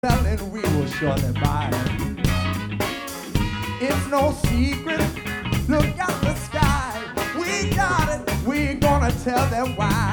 and we will surely buy it. It's no secret. Look at the sky. We got it. We're gonna tell them why.